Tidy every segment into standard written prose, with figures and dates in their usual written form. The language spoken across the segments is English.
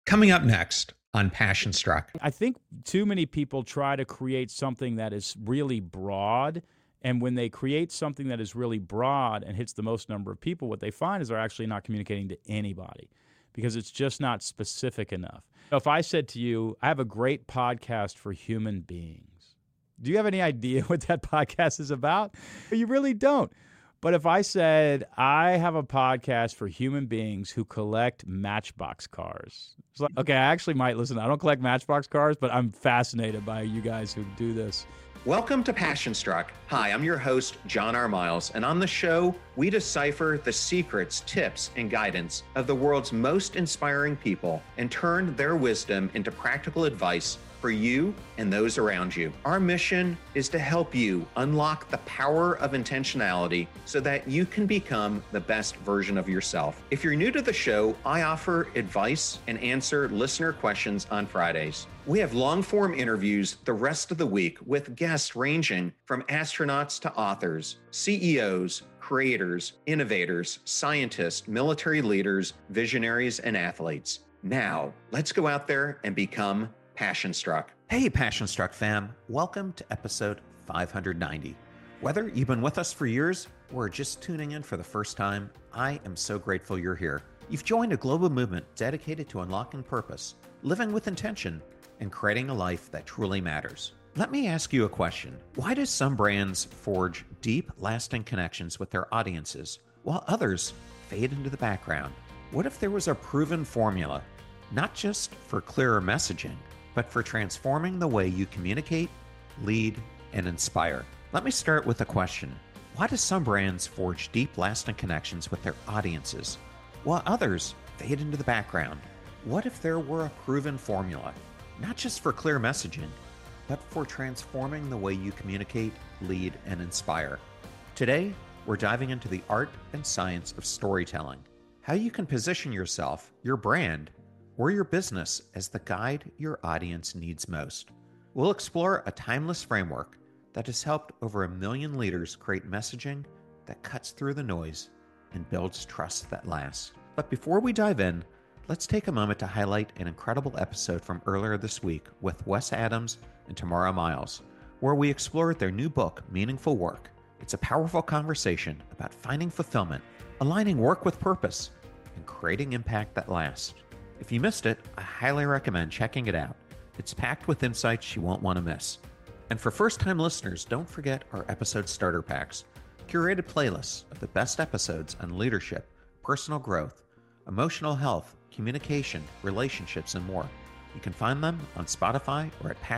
Coming up next on Passion Struck. I think too many people try to create something that is really broad. And when they create something that is really broad and hits the most number of people, what they find is they're actually not communicating to anybody because it's just not specific enough. If I said to you, I have a great podcast for human beings, do you have any idea what that podcast is about? You really don't. But if I said, I have a podcast for human beings who collect Matchbox cars, it's like, okay, I actually might listen. I don't collect Matchbox cars, but I'm fascinated by you guys who do this. Welcome to Passion Struck. Hi, I'm your host, John R. Miles, and on the show, we decipher the secrets, tips, and guidance of the world's most inspiring people and turn their wisdom into practical advice for you and those around you. Our mission is to help you unlock the power of intentionality so that you can become the best version of yourself. If you're new to the show, I offer advice and answer listener questions on Fridays. We have long-form interviews the rest of the week with guests ranging from astronauts to authors, CEOs, creators, innovators, scientists, military leaders, visionaries, and athletes. Now, let's go out there and become Passion Struck. Hey, Passion Struck fam. Welcome to episode 590. Whether you've been with us for years or just tuning in for the first time, I am so grateful you're here. You've joined a global movement dedicated to unlocking purpose, living with intention, and creating a life that truly matters. Let me ask you a question. Why do some brands forge deep, lasting connections with their audiences while others fade into the background? What if there was a proven formula, not just for clearer messaging, but for transforming the way you communicate, lead, and inspire? Let me start with a question. Why do some brands forge deep, lasting connections with their audiences, while others fade into the background? What if there were a proven formula, not just for clear messaging, but for transforming the way you communicate, lead, and inspire? Today, we're diving into the art and science of storytelling, how you can position yourself, your brand, or your business as the guide your audience needs most. We'll explore a timeless framework that has helped over 1 million leaders create messaging that cuts through the noise and builds trust that lasts. But before we dive in, let's take a moment to highlight an incredible episode from earlier this week with Wes Adams and Tamara Miles, where we explored their new book, Meaningful Work. It's a powerful conversation about finding fulfillment, aligning work with purpose, and creating impact that lasts. If you missed it, I highly recommend checking it out. It's packed with insights you won't want to miss. And for first-time listeners, don't forget our episode starter packs, curated playlists of the best episodes on leadership, personal growth, emotional health, communication, relationships, and more. You can find them on Spotify or at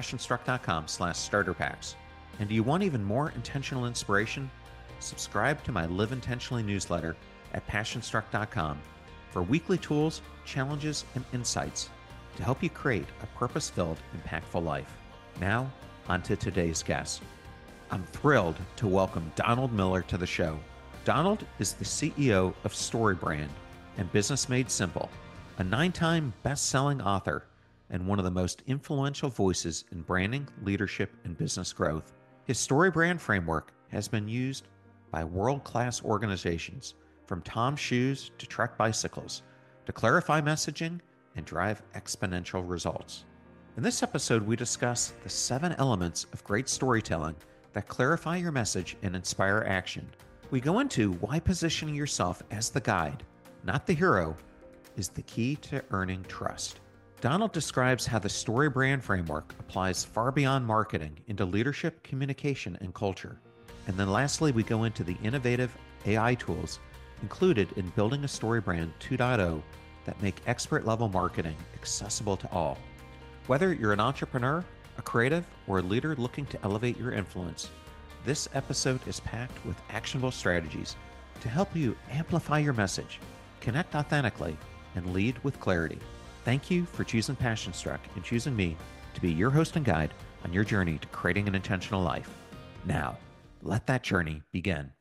passionstruck.com/starterpacks. And do you want even more intentional inspiration? Subscribe to my Live Intentionally newsletter at passionstruck.com for weekly tools, challenges, and insights to help you create a purpose-filled, impactful life. Now, on to today's guest. I'm thrilled to welcome Donald Miller to the show. Donald is the CEO of StoryBrand and Business Made Simple, a 9-time best-selling author and one of the most influential voices in branding, leadership, and business growth. His StoryBrand framework has been used by world-class organizations from Tom's Shoes to Trek Bicycles to clarify messaging and drive exponential results. In this episode, we discuss the 7 elements of great storytelling that clarify your message and inspire action. We go into why positioning yourself as the guide, not the hero, is the key to earning trust. Donald describes how the StoryBrand framework applies far beyond marketing into leadership, communication, and culture. And then lastly, we go into the innovative AI tools included in building a StoryBrand 2.0 that make expert-level marketing accessible to all. Whether you're an entrepreneur, a creative, or a leader looking to elevate your influence, this episode is packed with actionable strategies to help you amplify your message, connect authentically, and lead with clarity. Thank you for choosing Passion Struck and choosing me to be your host and guide on your journey to creating an intentional life. Now, let that journey begin.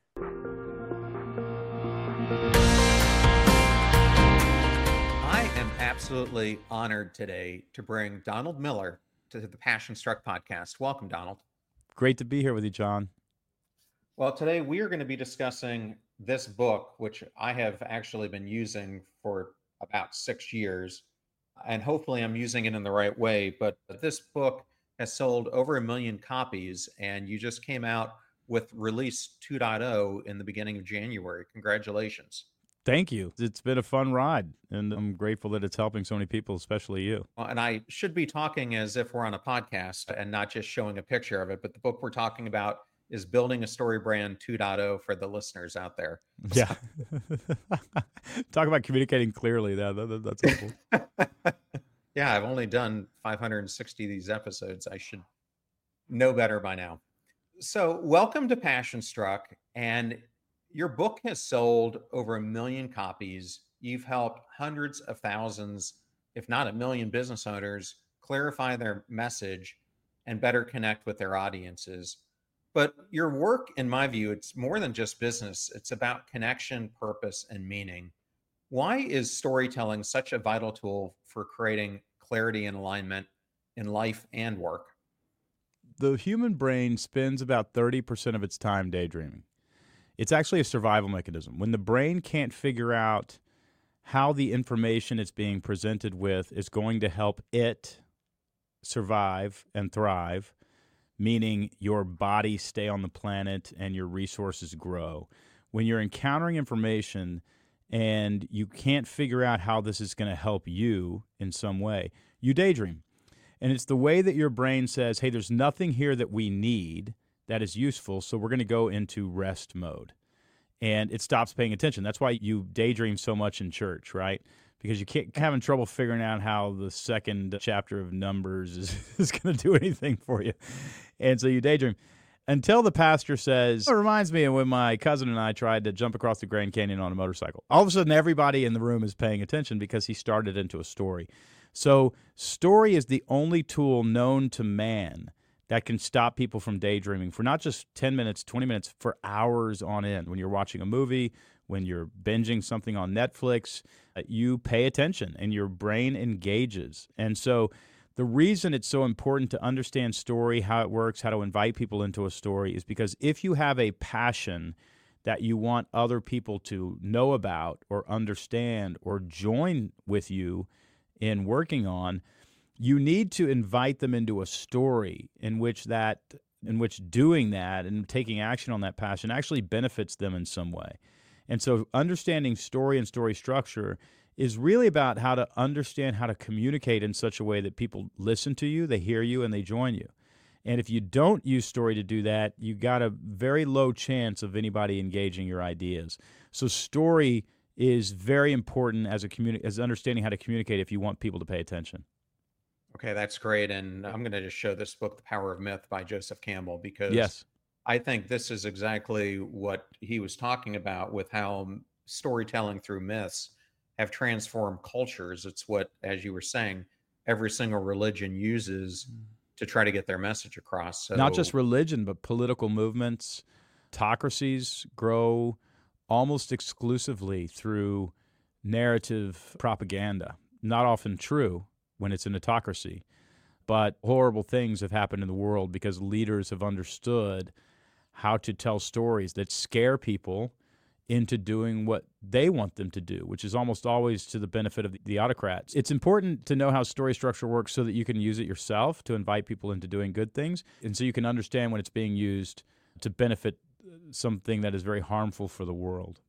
I am absolutely honored today to bring Donald Miller to the Passion Struck podcast. Welcome, Donald. Great to be here with you, John. Well, today we are going to be discussing this book, which I have actually been using for about 6 years. and hopefully I'm using it in the right way. But this book has sold over 1 million copies, and you just came out with release 2.0 in the beginning of January. Congratulations. Thank you. It's been a fun ride, and I'm grateful that it's helping so many people, especially you. Well, and I should be talking as if we're on a podcast and not just showing a picture of it, but the book we're talking about is Building a Story Brand 2.0 for the listeners out there. Yeah. Talk about communicating clearly. That's helpful. Yeah, I've only done 560 of these episodes. I should know better by now. So welcome to Passion Struck. And your book has sold over 1 million copies. You've helped hundreds of thousands, if not 1 million business owners, clarify their message and better connect with their audiences. But your work, in my view, it's more than just business. It's about connection, purpose, and meaning. Why is storytelling such a vital tool for creating clarity and alignment in life and work? The human brain spends about 30% of its time daydreaming. It's actually a survival mechanism. When the brain can't figure out how the information it's being presented with is going to help it survive and thrive, meaning your body stay on the planet and your resources grow. When you're encountering information and you can't figure out how this is going to help you in some way, you daydream. And it's the way that your brain says, hey, there's nothing here that we need that is useful, so we're going to go into rest mode. And it stops paying attention. That's why you daydream so much in church, right? Because you can't having trouble figuring out how the second chapter of Numbers is going to do anything for you. And so you daydream until the pastor says, it reminds me of when my cousin and I tried to jump across the Grand Canyon on a motorcycle. All of a sudden, everybody in the room is paying attention because he started into a story. So story is the only tool known to man that can stop people from daydreaming for not just 10 minutes, 20 minutes, for hours on end. When you're watching a movie, when you're binging something on Netflix, you pay attention and your brain engages. And so the reason it's so important to understand story, how it works, how to invite people into a story is because if you have a passion that you want other people to know about or understand or join with you in working on, you need to invite them into a story in which doing that and taking action on that passion actually benefits them in some way. And so understanding story and story structure is really about how to understand how to communicate in such a way that people listen to you, they hear you, and they join you. And if you don't use story to do that, you got a very low chance of anybody engaging your ideas. So story is very important as understanding how to communicate if you want people to pay attention. Okay, that's great. And I'm going to just show this book, The Power of Myth by Joseph Campbell, because yes, I think this is exactly what he was talking about with how storytelling through myths have transformed cultures. It's what, as you were saying, every single religion uses to try to get their message across. So, not just religion, but political movements. Autocracies grow almost exclusively through narrative propaganda. Not often true when it's an autocracy, but horrible things have happened in the world because leaders have understood how to tell stories that scare people into doing what they want them to do, which is almost always to the benefit of the autocrats. It's important to know how story structure works so that you can use it yourself to invite people into doing good things, and so you can understand when it's being used to benefit something that is very harmful for the world.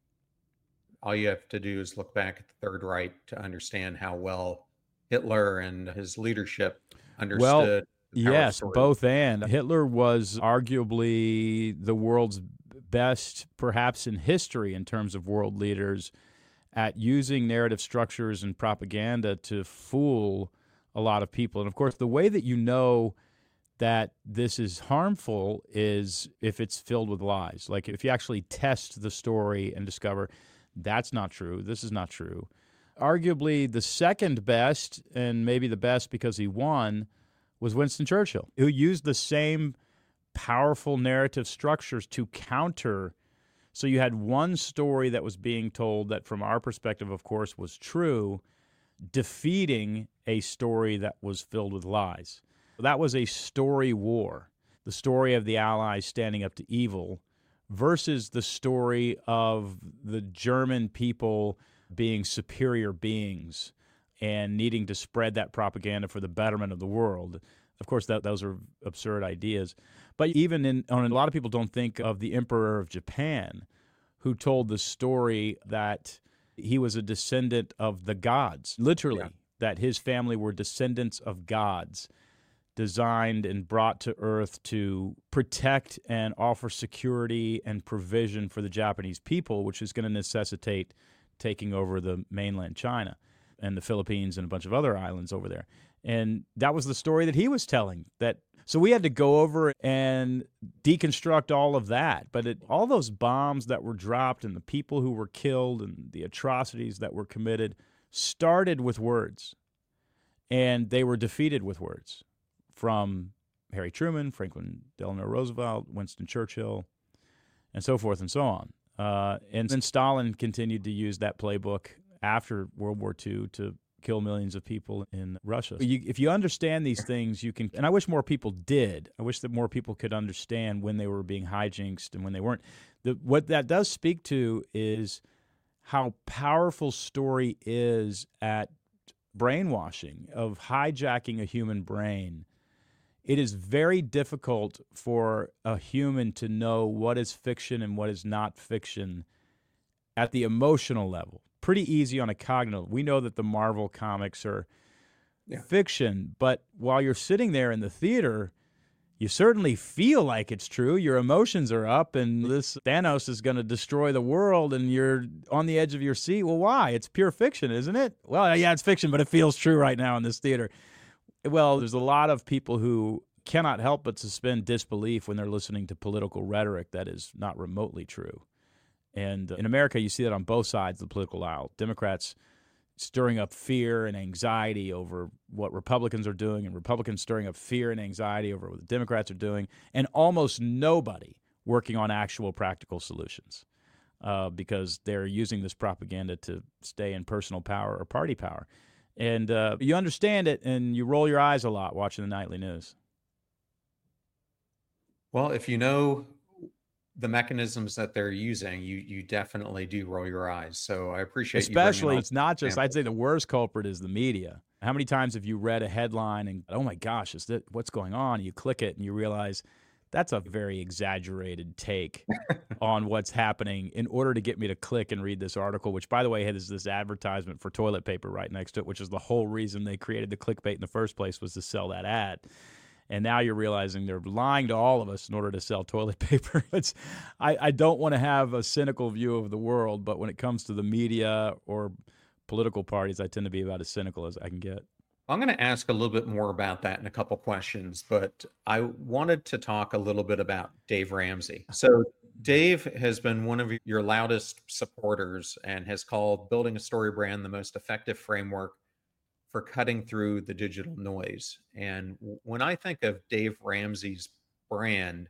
All you have to do is look back at the Third Reich to understand how well Hitler and his leadership understood. Yes, both and. Hitler was arguably the world's best, perhaps in history, in terms of world leaders, at using narrative structures and propaganda to fool a lot of people. And of course, the way that you know that this is harmful is if it's filled with lies. Like if you actually test the story and discover that's not true, this is not true. Arguably the second best, and maybe the best because he won, was Winston Churchill, who used the same powerful narrative structures to counter. So you had one story that was being told that from our perspective, of course, was true, defeating a story that was filled with lies. That was a story war, the story of the Allies standing up to evil versus the story of the German people being superior beings and needing to spread that propaganda for the betterment of the world. Of course, those are absurd ideas. But even a lot of people don't think of the Emperor of Japan, who told the story that he was a descendant of the gods, literally, that his family were descendants of gods, designed and brought to Earth to protect and offer security and provision for the Japanese people, which is going to necessitate taking over the mainland China and the Philippines and a bunch of other islands over there. And that was the story that he was telling. So we had to go over and deconstruct all of that. But all those bombs that were dropped and the people who were killed and the atrocities that were committed started with words. And they were defeated with words, from Harry Truman, Franklin Delano Roosevelt, Winston Churchill, and so forth and so on. And then Stalin continued to use that playbook after World War II to kill millions of people in Russia. If you understand these things, you can, and I wish more people did. I wish that more people could understand when they were being hijinxed and when they weren't. What that does speak to is how powerful story is at brainwashing, of hijacking a human brain. It is very difficult for a human to know what is fiction and what is not fiction at the emotional level. Pretty easy on a cognitive. We know that the Marvel comics are fiction, but while you're sitting there in the theater, you certainly feel like it's true. Your emotions are up, and this Thanos is going to destroy the world, and you're on the edge of your seat. Well, why? It's pure fiction, isn't it? Well, yeah, it's fiction, but it feels true right now in this theater. Well, there's a lot of people who cannot help but suspend disbelief when they're listening to political rhetoric that is not remotely true. And in America, you see that on both sides of the political aisle. Democrats stirring up fear and anxiety over what Republicans are doing, and Republicans stirring up fear and anxiety over what the Democrats are doing, and almost nobody working on actual practical solutions because they're using this propaganda to stay in personal power or party power. And you understand it, and you roll your eyes a lot watching the nightly news. Well, if you know the mechanisms that they're using, you definitely do roll your eyes. So I appreciate Especially, you. it's not just, I'd say the worst culprit is the media. How many times have you read a headline and, oh my gosh, what's going on? You click it and you realize that's a very exaggerated take on what's happening in order to get me to click and read this article, which, by the way, has this advertisement for toilet paper right next to it, which is the whole reason they created the clickbait in the first place, was to sell that ad. And now you're realizing they're lying to all of us in order to sell toilet paper. I don't want to have a cynical view of the world, but when it comes to the media or political parties, I tend to be about as cynical as I can get. I'm going to ask a little bit more about that in a couple questions, but I wanted to talk a little bit about Dave Ramsey. So Dave has been one of your loudest supporters and has called Building a Story Brand the most effective framework for cutting through the digital noise. And when I think of Dave Ramsey's brand,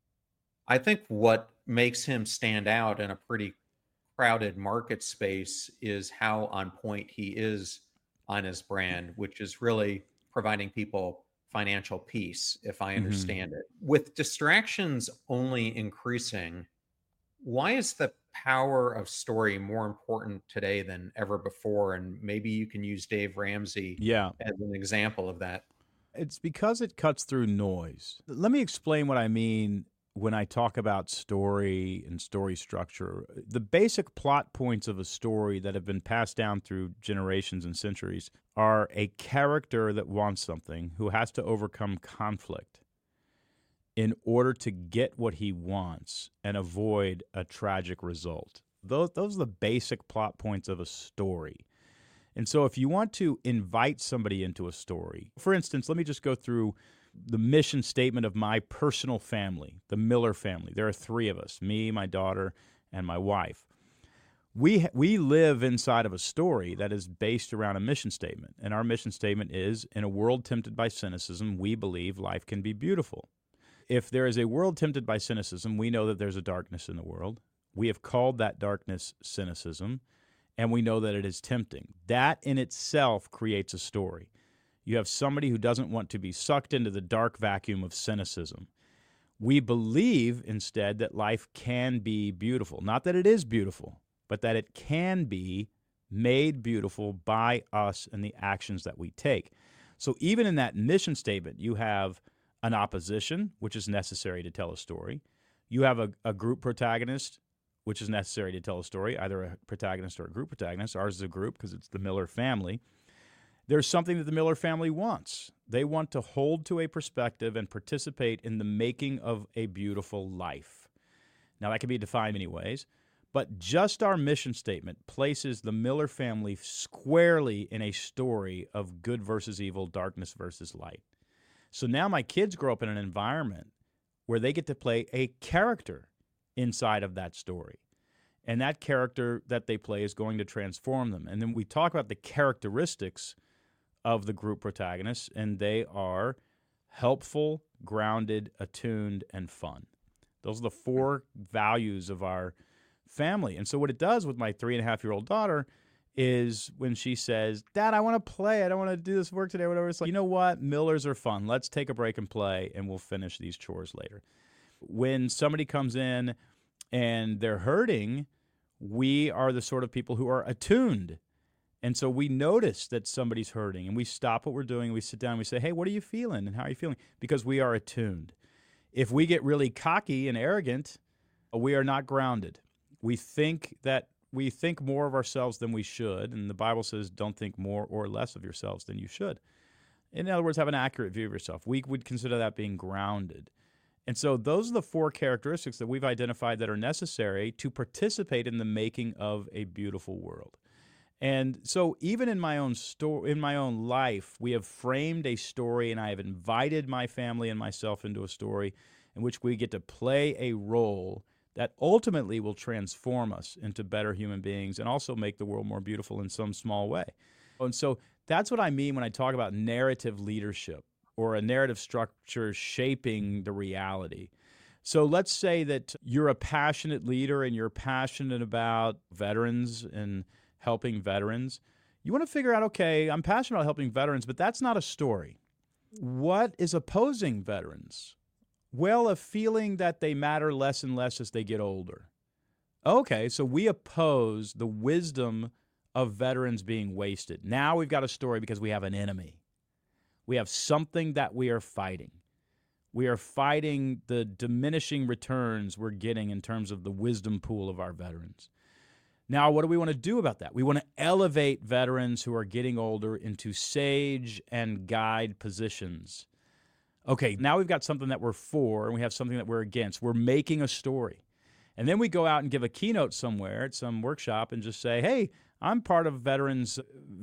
I think what makes him stand out in a pretty crowded market space is how on point he is on his brand, which is really providing people financial peace, if I understand it. With distractions only increasing, why is the power of story more important today than ever before? And maybe you can use Dave Ramsey as an example of that. It's because it cuts through noise. Let me explain what I mean when I talk about story and story structure. The basic plot points of a story that have been passed down through generations and centuries are a character that wants something, who has to overcome conflict in order to get what he wants and avoid a tragic result. Those are the basic plot points of a story. And so if you want to invite somebody into a story, for instance, let me just go through the mission statement of my personal family, the Miller family. There are three of us, me, my daughter, and my wife. We live inside of a story that is based around a mission statement. And our mission statement is, in a world tempted by cynicism, we believe life can be beautiful. If there is a world tempted by cynicism, we know that there's a darkness in the world. We have called that darkness cynicism, and we know that it is tempting. That in itself creates a story. You have somebody who doesn't want to be sucked into the dark vacuum of cynicism. We believe instead that life can be beautiful. Not that it is beautiful, but that it can be made beautiful by us and the actions that we take. So even in that mission statement, you have an opposition, which is necessary to tell a story. You have a group protagonist, which is necessary to tell a story, either a protagonist or a group protagonist. Ours is a group because it's the Miller family. There's something that the Miller family wants. They want to hold to a perspective and participate in the making of a beautiful life. Now, that can be defined many ways, but just our mission statement places the Miller family squarely in a story of good versus evil, darkness versus light. So now my kids grow up in an environment where they get to play a character inside of that story. And that character that they play is going to transform them. And then we talk about the characteristics of the group protagonists, and they are helpful, grounded, attuned, and fun. Those are the four values of our family. And so what it does with my 3.5-year-old daughter is when she says, Dad, I want to play. I don't want to do this work today or whatever. It's like, you know what? Millers are fun. Let's take a break and play, and we'll finish these chores later. When somebody comes in and they're hurting, we are the sort of people who are attuned. And so we notice that somebody's hurting, and we stop what we're doing. We sit down and we say, hey, what are you feeling and how are you feeling? Because we are attuned. If we get really cocky and arrogant, we are not grounded. We think more of ourselves than we should, and the Bible says don't think more or less of yourselves than you should. In other words, have an accurate view of yourself. We would consider that being grounded. And so those are the four characteristics that we've identified that are necessary to participate in the making of a beautiful world. And so even in my own life, we have framed a story, and I have invited my family and myself into a story in which we get to play a role that ultimately will transform us into better human beings and also make the world more beautiful in some small way. And so that's what I mean when I talk about narrative leadership or a narrative structure shaping the reality. So let's say that you're a passionate leader and you're passionate about veterans and helping veterans. You want to figure out, okay, I'm passionate about helping veterans, but that's not a story. What is opposing veterans? Well, a feeling that they matter less and less as they get older. Okay, so we oppose the wisdom of veterans being wasted. Now we've got a story because we have an enemy. We have something that we are fighting. We are fighting the diminishing returns we're getting in terms of the wisdom pool of our veterans. Now, what do we want to do about that? We want to elevate veterans who are getting older into sage and guide positions. Okay, now we've got something that we're for, and we have something that we're against. We're making a story. And then we go out and give a keynote somewhere at some workshop and just say, hey, I'm part of Veterans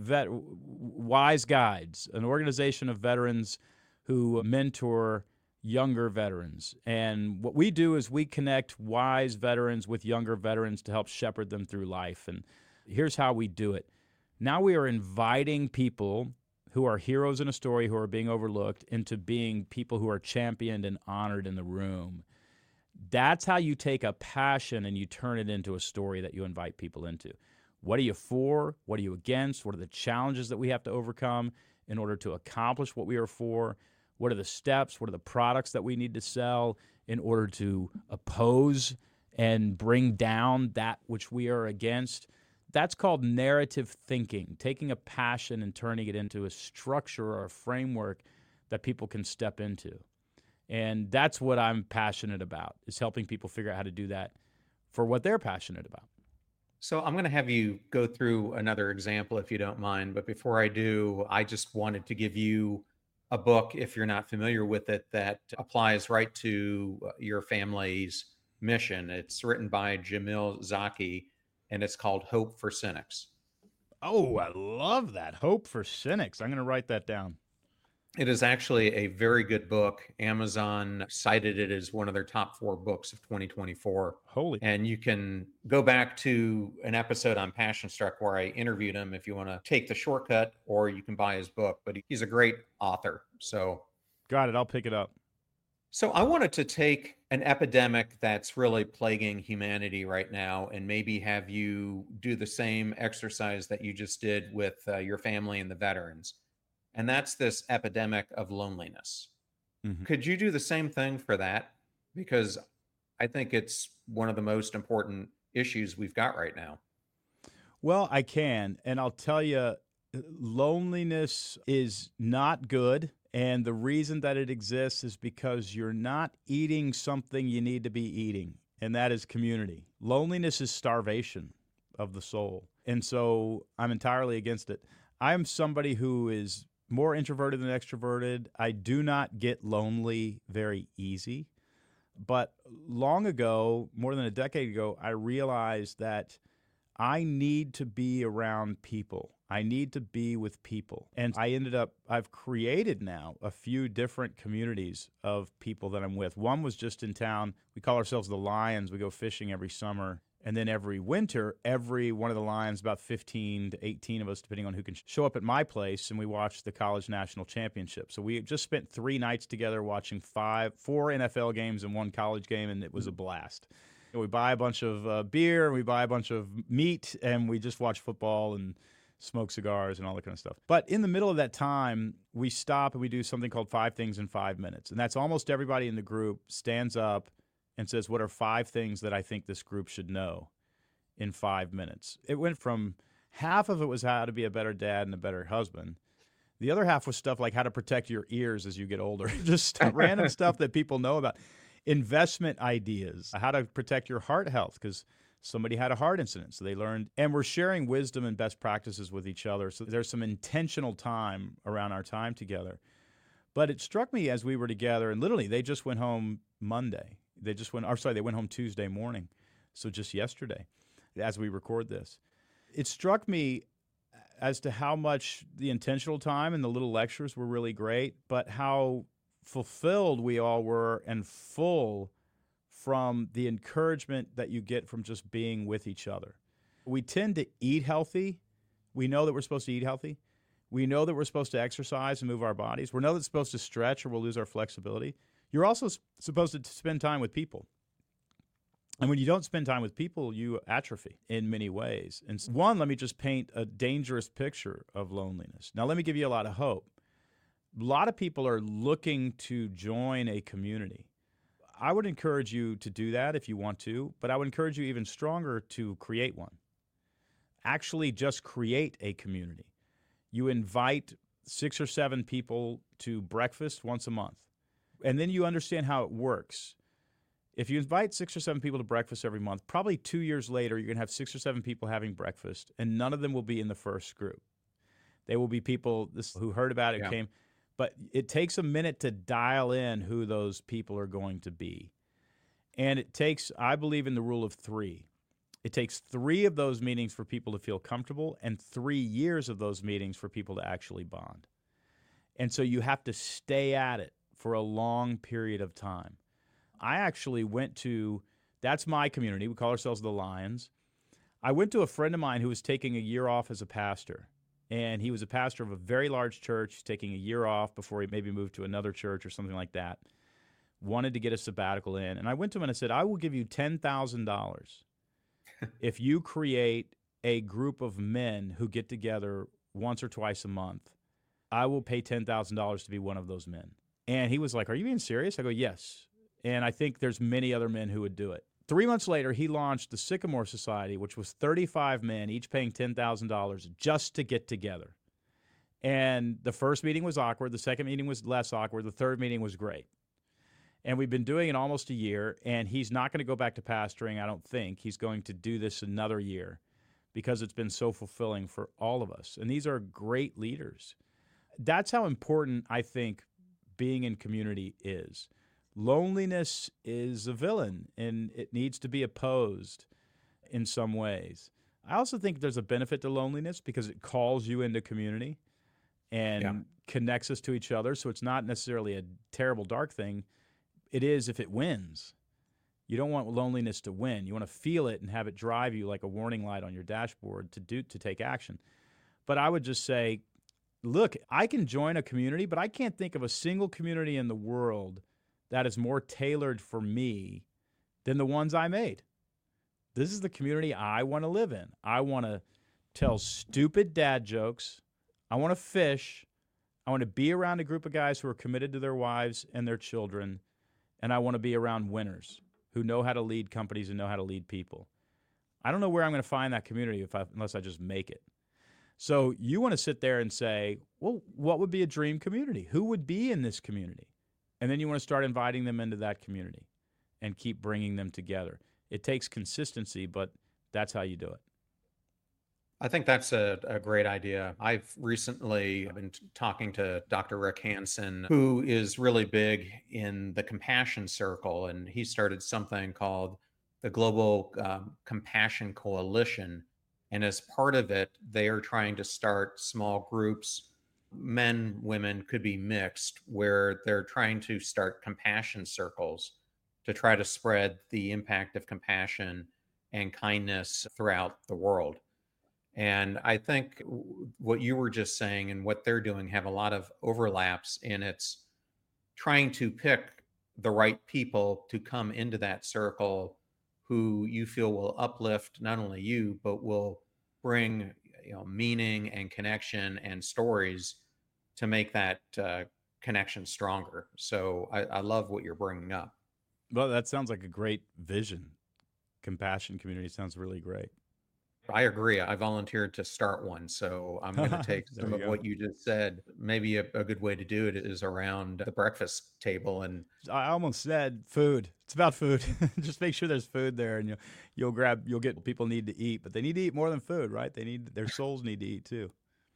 Wise Guides, an organization of veterans who mentor younger veterans. And what we do is we connect wise veterans with younger veterans to help shepherd them through life. And here's how we do it. Now we are inviting people who are heroes in a story who are being overlooked into being people who are championed and honored in the room. That's how you take a passion and you turn it into a story that you invite people into. What are you for? What are you against? What are the challenges that we have to overcome in order to accomplish what we are for? What are the steps? What are the products that we need to sell in order to oppose and bring down that which we are against? That's called narrative thinking, taking a passion and turning it into a structure or a framework that people can step into. And that's what I'm passionate about, is helping people figure out how to do that for what they're passionate about. So I'm going to have you go through another example if you don't mind. But before I do, I just wanted to give you a book, if you're not familiar with it, that applies right to your family's mission. It's written by Jamil Zaki, and it's called Hope for Cynics. Oh, I love that. Hope for Cynics. I'm going to write that down. It is actually a very good book. Amazon cited it as one of their top 4 books of 2024. Holy. And you can go back to an episode on Passion Struck where I interviewed him if you want to take the shortcut, or you can buy his book. But he's a great author. So got it. I'll pick it up. So I wanted to take an epidemic that's really plaguing humanity right now and maybe have you do the same exercise that you just did with your family and the veterans. And that's this epidemic of loneliness. Mm-hmm. Could you do the same thing for that? Because I think it's one of the most important issues we've got right now. Well, I can, and I'll tell you, loneliness is not good. And the reason that it exists is because you're not eating something you need to be eating, and that is community. Loneliness is starvation of the soul. And so I'm entirely against it. I'm somebody who is more introverted than extroverted. I do not get lonely very easy. But long ago, more than a decade ago, I realized that I need to be around people. I need to be with people. And I've created now a few different communities of people that I'm with. One was just in town. We call ourselves the Lions. We go fishing every summer. And then every winter, every one of the Lions, about 15 to 18 of us, depending on who can show up at my place, and we watch the college national championship. So we just spent 3 nights together watching 4 NFL games and 1 college game, and it was a blast. We buy a bunch of beer, we buy a bunch of meat, and we just watch football and smoke cigars and all that kind of stuff. But in the middle of that time, we stop and we do something called 5 Things in 5 Minutes. And that's almost everybody in the group stands up and says, what are 5 things that I think this group should know in 5 minutes? It went from half of it was how to be a better dad and a better husband. The other half was stuff like how to protect your ears as you get older. Just random stuff that people know about. Investment ideas, how to protect your heart health because somebody had a heart incident. So they learned, and we're sharing wisdom and best practices with each other. So there's some intentional time around our time together. But it struck me as we were together, and literally they just went home Monday. They went home Tuesday morning. So just yesterday, as we record this. It struck me as to how much the intentional time and the little lectures were really great, but how fulfilled we all were and full from the encouragement that you get from just being with each other. We tend to eat healthy. We know that we're supposed to eat healthy. We know that we're supposed to exercise and move our bodies. We know that it's supposed to stretch or we'll lose our flexibility. You're also supposed to spend time with people. And when you don't spend time with people, you atrophy in many ways. And one, let me just paint a dangerous picture of loneliness. Now, let me give you a lot of hope. A lot of people are looking to join a community. I would encourage you to do that if you want to, but I would encourage you even stronger to create one. Actually, just create a community. You invite 6 or 7 people to breakfast once a month, and then you understand how it works. If you invite 6 or 7 people to breakfast every month, probably 2 years later, you're going to have 6 or 7 people having breakfast, and none of them will be in the first group. They will be people who heard about it, came. But it takes a minute to dial in who those people are going to be. And it takes, I believe in the rule of 3. It takes 3 of those meetings for people to feel comfortable and 3 years of those meetings for people to actually bond. And so you have to stay at it for a long period of time. I actually went to, that's my community. We call ourselves the Lions. I went to a friend of mine who was taking a year off as a pastor. And he was a pastor of a very large church. He's taking a year off before he maybe moved to another church or something like that. Wanted to get a sabbatical in. And I went to him and I said, I will give you $10,000 if you create a group of men who get together once or twice a month. I will pay $10,000 to be one of those men. And he was like, are you being serious? I go, yes. And I think there's many other men who would do it. 3 months later, he launched the Sycamore Society, which was 35 men, each paying $10,000 just to get together. And the first meeting was awkward. The second meeting was less awkward. The third meeting was great. And we've been doing it almost a year, and he's not going to go back to pastoring, I don't think. He's going to do this another year because it's been so fulfilling for all of us. And these are great leaders. That's how important I think being in community is. Loneliness is a villain, and it needs to be opposed in some ways. I also think there's a benefit to loneliness because it calls you into community and connects us to each other, so it's not necessarily a terrible, dark thing. It is if it wins. You don't want loneliness to win. You want to feel it and have it drive you like a warning light on your dashboard to take action. But I would just say, look, I can join a community, but I can't think of a single community in the world that is more tailored for me than the ones I made. This is the community I want to live in. I want to tell stupid dad jokes. I want to fish. I want to be around a group of guys who are committed to their wives and their children. And I want to be around winners who know how to lead companies and know how to lead people. I don't know where I'm going to find that community unless I just make it. So you want to sit there and say, well, what would be a dream community? Who would be in this community? And then you want to start inviting them into that community and keep bringing them together. It takes consistency, but that's how you do it. I think that's a great idea. I've recently been talking to Dr. Rick Hansen, who is really big in the compassion circle, and he started something called the Global Compassion Coalition. And as part of it, they are trying to start small groups, men, women, could be mixed, where they're trying to start compassion circles to try to spread the impact of compassion and kindness throughout the world. And I think what you were just saying and what they're doing have a lot of overlaps, and it's trying to pick the right people to come into that circle who you feel will uplift not only you, but will bring meaning and connection and stories to make that connection stronger. So I love what you're bringing up. Well, that sounds like a great vision. Compassion community sounds really great. I agree. I volunteered to start one, so I'm going to take some of what you just said. Maybe a good way to do it is around the breakfast table. And I almost said food. It's about food. Just make sure there's food there, and you'll get what people need to eat. But they need to eat more than food, right? Their souls need to eat too.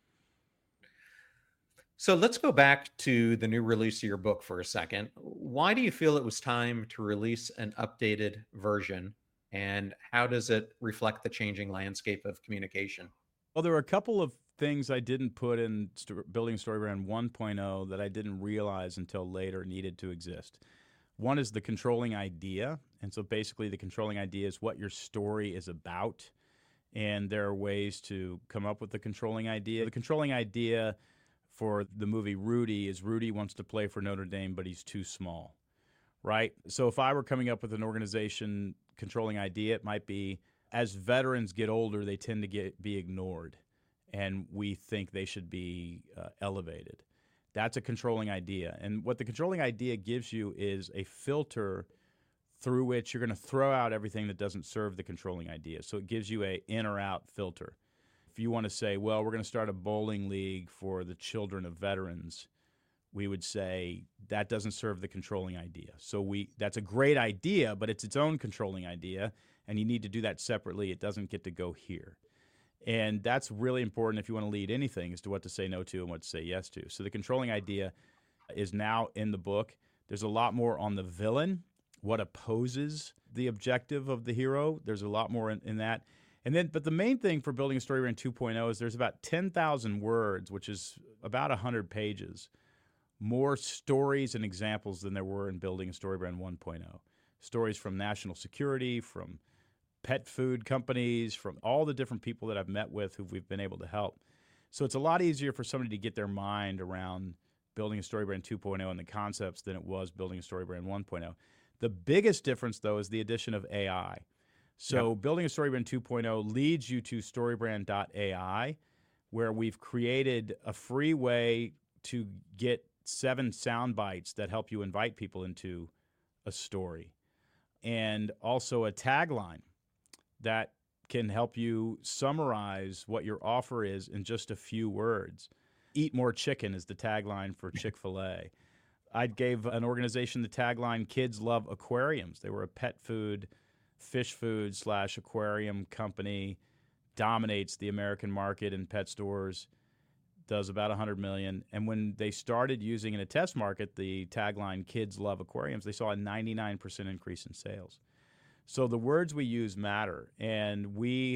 So let's go back to the new release of your book for a second. Why do you feel it was time to release an updated version? And how does it reflect the changing landscape of communication? Well, there were a couple of things I didn't put in Building StoryBrand 1.0 that I didn't realize until later needed to exist. One is the controlling idea. And so basically the controlling idea is what your story is about. And there are ways to come up with the controlling idea. The controlling idea for the movie Rudy is Rudy wants to play for Notre Dame, but he's too small, right? So if I were coming up with an organization controlling idea, it might be, as veterans get older, they tend to be ignored, and we think they should be elevated. That's a controlling idea. And what the controlling idea gives you is a filter through which you're going to throw out everything that doesn't serve the controlling idea. So it gives you a in or out filter. If you want to say, well, we're going to start a bowling league for the children of veterans, we would say that doesn't serve the controlling idea. So that's a great idea, but it's its own controlling idea, and you need to do that separately. It doesn't get to go here. And that's really important if you want to lead anything, as to what to say no to and what to say yes to. So the controlling idea is now in the book. There's a lot more on the villain, what opposes the objective of the hero. There's a lot more in that. But the main thing for Building a StoryBrand 2.0 is there's about 10,000 words, which is about 100 pages, more stories and examples than there were in Building a StoryBrand 1.0. Stories from national security, from pet food companies, from all the different people that I've met with who we've been able to help. So it's a lot easier for somebody to get their mind around Building a StoryBrand 2.0 and the concepts than it was Building a StoryBrand 1.0. The biggest difference, though, is the addition of AI. So Building a StoryBrand 2.0 leads you to storybrand.ai, where we've created a free way to get 7 sound bites that help you invite people into a story, and also a tagline that can help you summarize what your offer is in just a few words. Eat more chicken is the tagline for Chick-fil-A. I gave an organization the tagline, Kids Love Aquariums. They were a pet food, fish food / aquarium company, dominates the American market in pet stores, does about $100 million. And when they started using in a test market the tagline Kids Love Aquariums, they saw a 99% increase in sales. So the words we use matter. And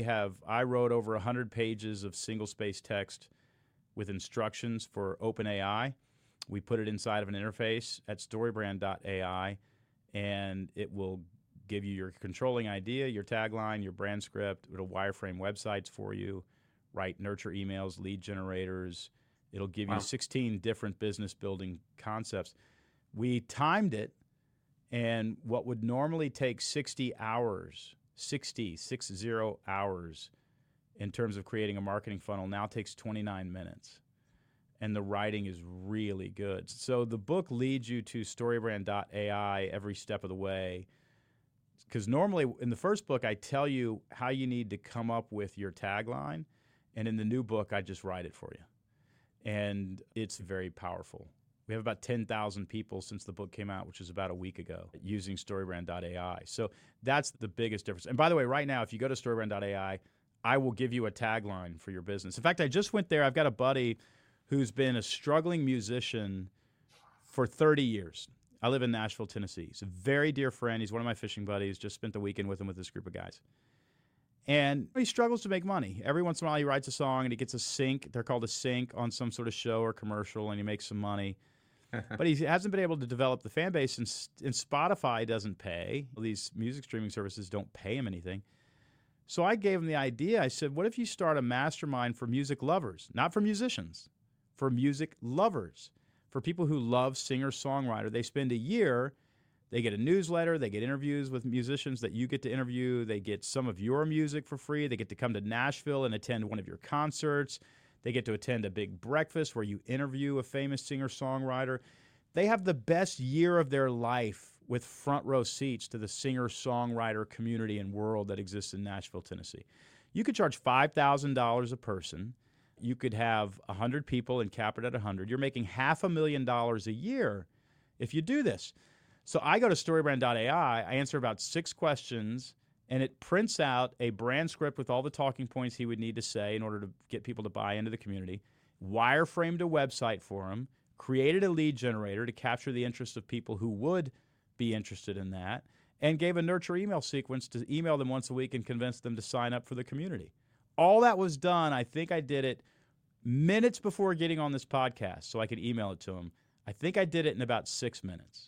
I wrote over 100 pages of single-space text with instructions for OpenAI. We put it inside of an interface at storybrand.ai, and it will give you your controlling idea, your tagline, your brand script. It'll wireframe websites for you, write nurture emails, lead generators. It'll give you 16 different business building concepts. We timed it, and what would normally take 60 hours in terms of creating a marketing funnel now takes 29 minutes. And the writing is really good. So the book leads you to storybrand.ai every step of the way, Because normally in the first book, I tell you how you need to come up with your tagline. And in the new book, I just write it for you. And it's very powerful. We have about 10,000 people since the book came out, which is about a week ago, using StoryBrand.ai. So that's the biggest difference. And by the way, right now, if you go to StoryBrand.ai, I will give you a tagline for your business. In fact, I just went there. I've got a buddy who's been a struggling musician for 30 years. I live in Nashville, Tennessee. He's a very dear friend. He's one of my fishing buddies. Just spent the weekend with him with this group of guys. And he struggles to make money. Every once in a while, he writes a song and he gets a sync. They're called a sync on some sort of show or commercial, and he makes some money. But he hasn't been able to develop the fan base, and Spotify doesn't pay. These music streaming services don't pay him anything. So I gave him the idea. I said, what if you start a mastermind for music lovers, not for musicians, for music lovers, for people who love singer-songwriter. They spend a year, they get a newsletter, they get interviews with musicians that you get to interview, they get some of your music for free, they get to come to Nashville and attend one of your concerts, they get to attend a big breakfast where you interview a famous singer-songwriter. They have the best year of their life with front row seats to the singer-songwriter community and world that exists in Nashville, Tennessee. You could charge $5,000 a person. You could have 100 people and cap it at 100. You're making $500,000 a year if you do this. So I go to StoryBrand.ai, I answer about 6 questions, and it prints out a brand script with all the talking points he would need to say in order to get people to buy into the community, wireframed a website for him, created a lead generator to capture the interest of people who would be interested in that, and gave a nurture email sequence to email them once a week and convince them to sign up for the community. All that was done, I think I did it minutes before getting on this podcast so I could email it to him. I think I did it in about 6 minutes.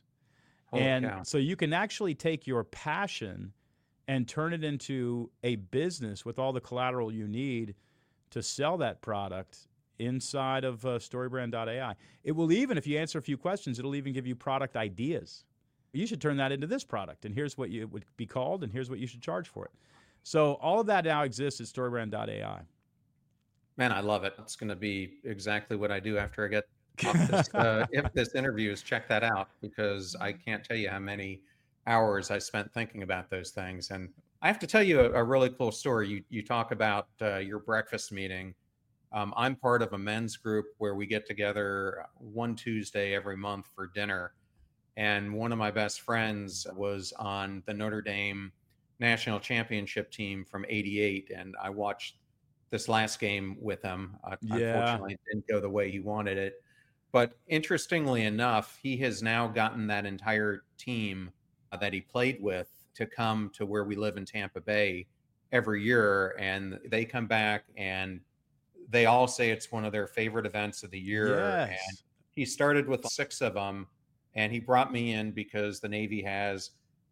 So you can actually take your passion and turn it into a business with all the collateral you need to sell that product inside of StoryBrand.ai. It will even, if you answer a few questions, it'll even give you product ideas. You should turn that into this product, and here's what it would be called, and here's what you should charge for it. So all of that now exists at StoryBrand.ai. Man, I love it. It's going to be exactly what I do after I get off this, if this interview is check that out, because I can't tell you how many hours I spent thinking about those things. And I have to tell you a really cool story. You talk about your breakfast meeting. I'm part of a men's group where we get together one Tuesday every month for dinner. And one of my best friends was on the Notre Dame national championship team from '88. And I watched this last game with him. Unfortunately, it didn't go the way he wanted it. But interestingly enough, he has now gotten that entire team that he played with to come to where we live in Tampa Bay every year. And they come back and they all say it's one of their favorite events of the year. Yes. And he started with 6 of them. And he brought me in because the Navy has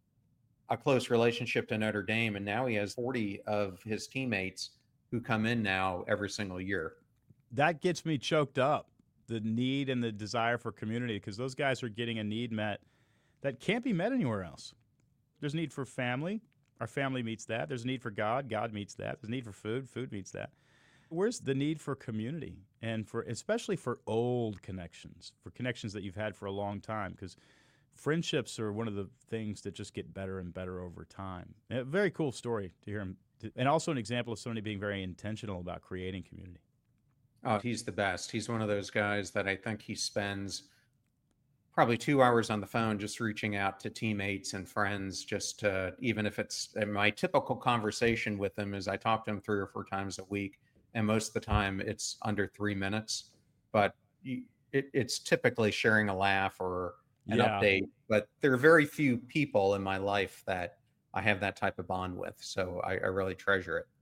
a close relationship to Notre Dame. And now he has 40 of his teammates who come in now every single year. That gets me choked up, the need and the desire for community, because those guys are getting a need met that can't be met anywhere else. There's a need for family. Our family meets that. There's a need for God. God meets that. There's a need for food. Food meets that. Where's the need for community, and for especially for old connections, for connections that you've had for a long time? Because friendships are one of the things that just get better and better over time. A very cool story to hear him, and also an example of somebody being very intentional about creating community. Oh, he's the best. He's one of those guys that I think he spends probably 2 hours on the phone just reaching out to teammates and friends, just to, even if it's my typical conversation with him is I talk to him 3 or 4 times a week. And most of the time it's under 3 minutes, but it's typically sharing a laugh or an update. But there are very few people in my life that I have that type of bond with. So I really treasure it.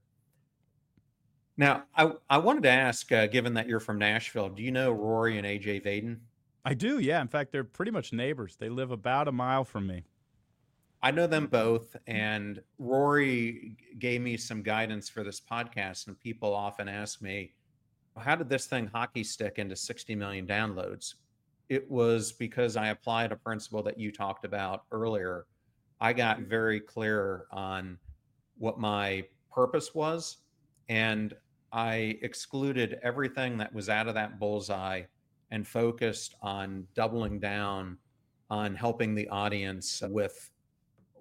Now, I wanted to ask, given that you're from Nashville, do you know Rory and AJ Vaden? I do, yeah. In fact, they're pretty much neighbors. They live about a mile from me. I know them both, and Rory gave me some guidance for this podcast, and people often ask me, how did this thing hockey stick into 60 million downloads? It was because I applied a principle that you talked about earlier. I got very clear on what my purpose was, and I excluded everything that was out of that bullseye and focused on doubling down on helping the audience with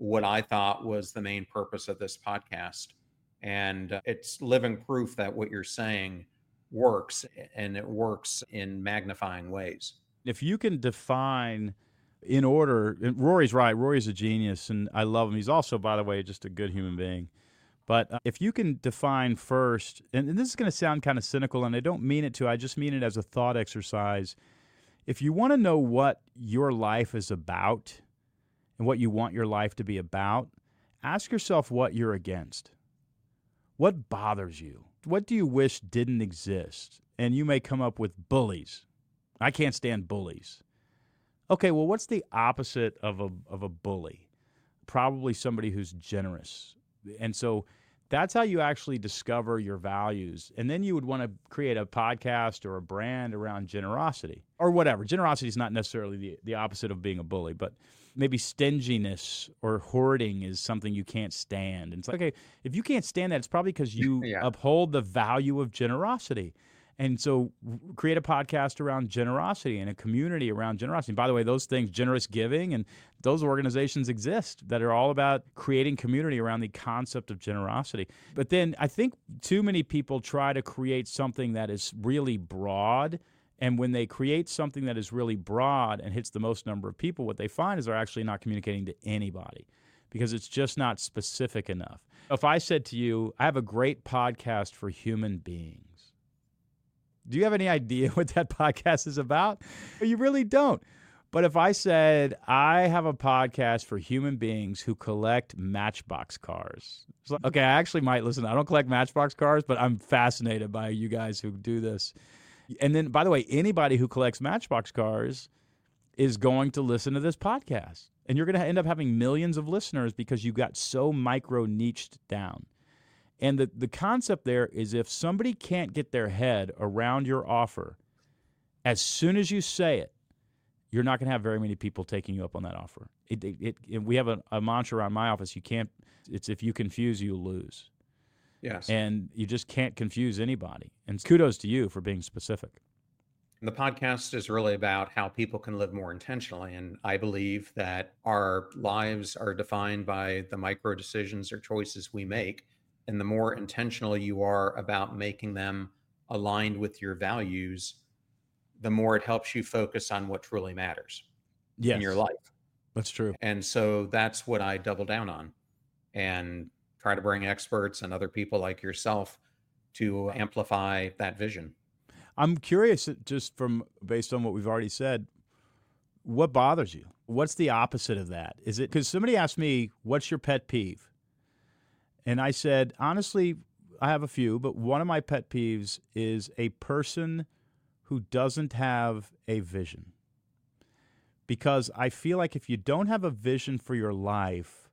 what I thought was the main purpose of this podcast. And it's living proof that what you're saying works, and it works in magnifying ways. If you can define in order, and Rory's right. Rory's a genius, and I love him. He's also, by the way, just a good human being. But if you can define first, and this is going to sound kind of cynical, and I don't mean it to, I just mean it as a thought exercise. If you want to know what your life is about and what you want your life to be about, ask yourself what you're against. What bothers you? What do you wish didn't exist? And you may come up with bullies. I can't stand bullies. Okay, well, what's the opposite of a bully? Probably somebody who's generous. And so that's how you actually discover your values. And then you would want to create a podcast or a brand around generosity or whatever. Generosity is not necessarily the opposite of being a bully, but maybe stinginess or hoarding is something you can't stand. And it's like, okay, if you can't stand that, it's probably because you uphold the value of generosity. And so create a podcast around generosity and a community around generosity. And by the way, those things, generous giving, and those organizations exist that are all about creating community around the concept of generosity. But then I think too many people try to create something that is really broad. And when they create something that is really broad and hits the most number of people, what they find is they're actually not communicating to anybody because it's just not specific enough. If I said to you, I have a great podcast for human beings, do you have any idea what that podcast is about? You really don't. But if I said, I have a podcast for human beings who collect Matchbox cars, it's like, okay, I actually might listen. I don't collect Matchbox cars, but I'm fascinated by you guys who do this. And then, by the way, anybody who collects Matchbox cars is going to listen to this podcast. And you're going to end up having millions of listeners because you got so micro-niched down. And the concept there is if somebody can't get their head around your offer, as soon as you say it, you're not going to have very many people taking you up on that offer. We have a mantra around my office. It's if you confuse, you lose. Yes. And you just can't confuse anybody. And kudos to you for being specific. The podcast is really about how people can live more intentionally. And I believe that our lives are defined by the micro decisions or choices we make. And the more intentional you are about making them aligned with your values, the more it helps you focus on what truly matters in your life. That's true. And so that's what I double down on and try to bring experts and other people like yourself to amplify that vision. I'm curious, just based on what we've already said, what bothers you? What's the opposite of that? Is it because somebody asked me, what's your pet peeve? And I said, honestly, I have a few, but one of my pet peeves is a person who doesn't have a vision. Because I feel like if you don't have a vision for your life,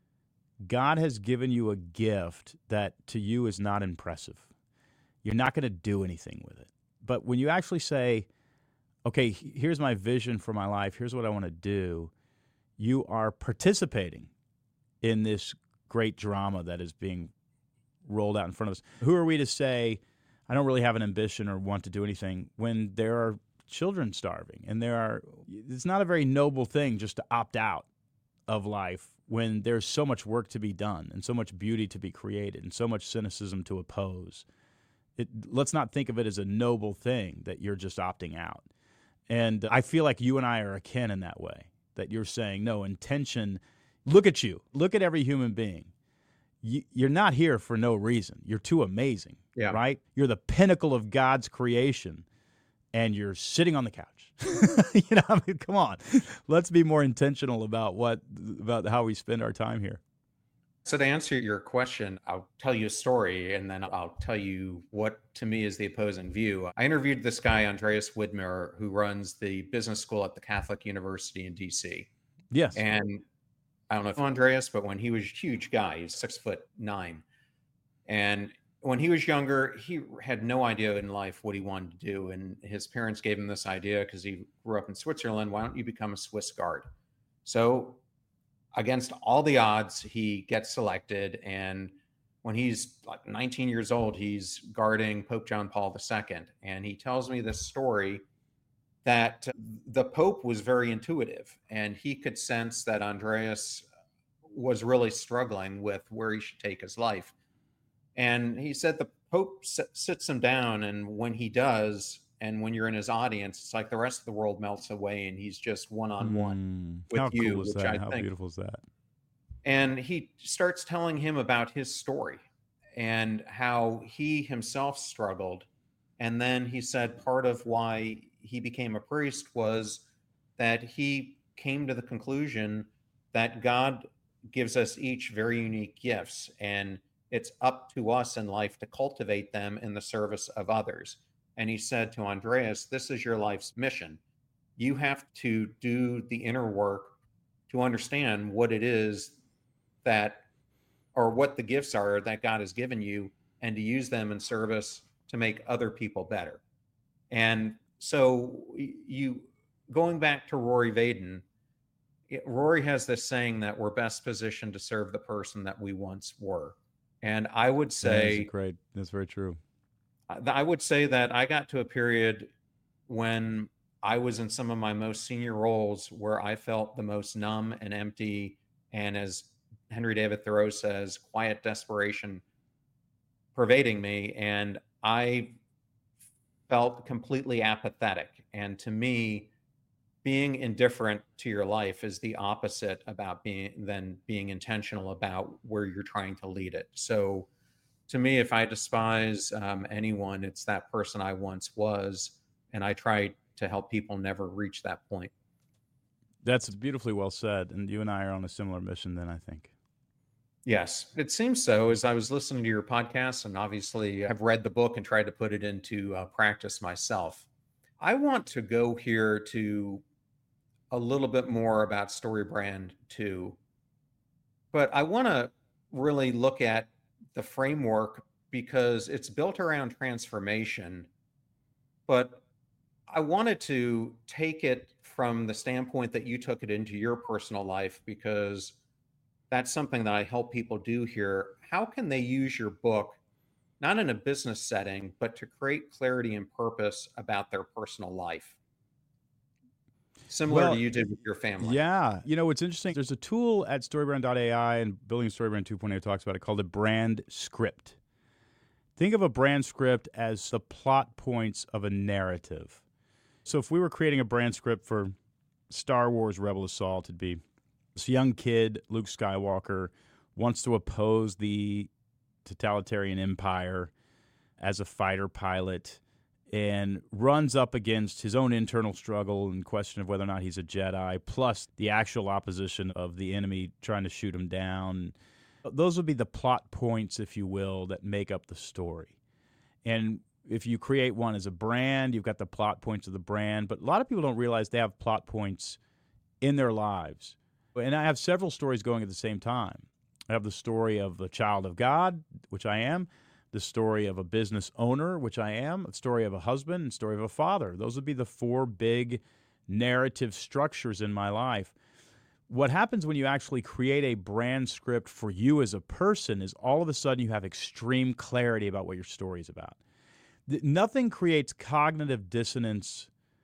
God has given you a gift that to you is not impressive. You're not going to do anything with it. But when you actually say, okay, here's my vision for my life, here's what I want to do, you are participating in this great drama that is being rolled out in front of us. Who are we to say, I don't really have an ambition or want to do anything when there are children starving and it's not a very noble thing just to opt out of life when there's so much work to be done and so much beauty to be created and so much cynicism to oppose. Let's not think of it as a noble thing that you're just opting out. And I feel like you and I are akin in that way, that you're saying, no, intention. Look at you. Look at every human being. You're not here for no reason. You're too amazing, right? You're the pinnacle of God's creation, and you're sitting on the couch. I mean, come on. Let's be more intentional about how we spend our time here. So to answer your question, I'll tell you a story, and then I'll tell you what, to me, is the opposing view. I interviewed this guy, Andreas Widmer, who runs the business school at the Catholic University in D.C. Yes. And I don't know if Andreas, but when he was a huge guy, he's 6'9". And when he was younger, he had no idea in life what he wanted to do. And his parents gave him this idea because he grew up in Switzerland. Why don't you become a Swiss Guard? So against all the odds, he gets selected. And when he's like 19 years old, he's guarding Pope John Paul II. And he tells me this story that the Pope was very intuitive, and he could sense that Andreas was really struggling with where he should take his life. And he said the Pope sits him down, and when he does, and when you're in his audience, it's like the rest of the world melts away, and he's just one-on-one with How you, cool is which that? I How think. beautiful is that? And he starts telling him about his story and how he himself struggled. And then he said part of why he became a priest was that he came to the conclusion that God gives us each very unique gifts, and it's up to us in life to cultivate them in the service of others. And he said to Andreas, this is your life's mission. You have to do the inner work to understand what it is that, or what the gifts are that God has given you, and to use them in service to make other people better. And so you, going back to Rory Vaden, Rory has this saying that we're best positioned to serve the person that we once were. And I would say, that's very true. I would say that I got to a period when I was in some of my most senior roles where I felt the most numb and empty, and as Henry David Thoreau says, quiet desperation pervading me, and I felt completely apathetic. And to me, being indifferent to your life is the opposite about being intentional about where you're trying to lead it. So to me, if I despise anyone, it's that person I once was, and I try to help people never reach that point. That's beautifully well said, and you and I are on a similar mission then, I think. Yes, it seems so. As I was listening to your podcast, and obviously have read the book and tried to put it into practice myself, I want to go here to a little bit more about StoryBrand 2, but I want to really look at the framework because it's built around transformation, but I wanted to take it from the standpoint that you took it into your personal life, because that's something that I help people do here. How can they use your book, not in a business setting, but to create clarity and purpose about their personal life? Similar to you did with your family. Yeah. You know, what's interesting, there's a tool at storybrand.ai, and Building StoryBrand 2.0 talks about it, called a brand script. Think of a brand script as the plot points of a narrative. So if we were creating a brand script for Star Wars Rebel Assault, it'd be this young kid, Luke Skywalker, wants to oppose the totalitarian empire as a fighter pilot, and runs up against his own internal struggle and question of whether or not he's a Jedi, plus the actual opposition of the enemy trying to shoot him down. Those would be the plot points, if you will, that make up the story. And if you create one as a brand, you've got the plot points of the brand, but a lot of people don't realize they have plot points in their lives. And I have several stories going at the same time. I have the story of the child of God, which I am, the story of a business owner, which I am, a story of a husband, and a story of a father. Those would be the four big narrative structures in my life. What happens when you actually create a brand script for you as a person is all of a sudden you have extreme clarity about what your story is about. Nothing creates cognitive dissonance,